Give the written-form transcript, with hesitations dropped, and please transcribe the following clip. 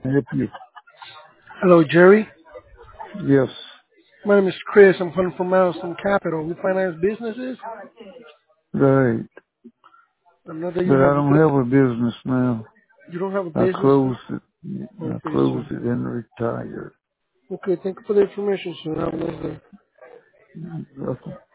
Help you. Hello, Jerry. Yes. My name is Chris. I'm calling from Milestone Capital. We finance businesses. Right. I know that But you I have don't have a business now. you don't have a I business. closed it. I Okay, closed sir. it and retired. Okay, thank you for the information, sir. Have a nice day.